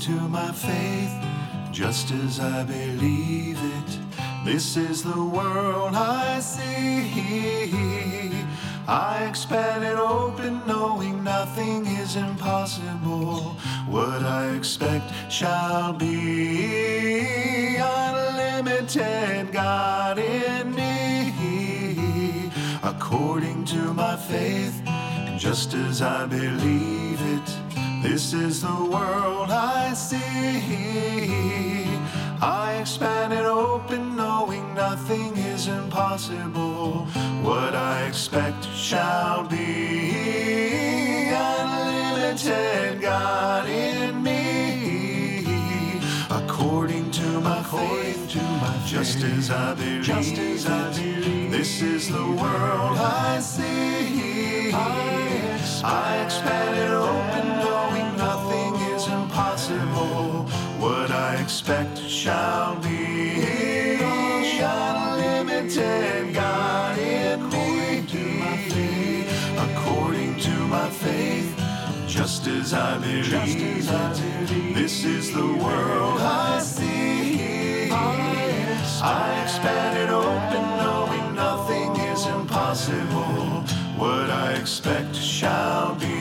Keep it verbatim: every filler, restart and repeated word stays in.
to my faith, just as I believe it. This is the world I see. I expand it open, knowing nothing is impossible. What I expect shall be. Unlimited God in me, according to my faith, and just as I believe it. This is the world I see. I expand it open, knowing nothing is impossible. What I expect shall be. Unlimited God in me, according to my faith, to my just as I believe. Just as I believe. This is the world I see. I expand it open, knowing nothing is impossible. What I expect shall be. Unlimited God in me, according to my faith, just as I believe. This is the world I see. I expand it open, knowing nothing is impossible. What I expect shall be.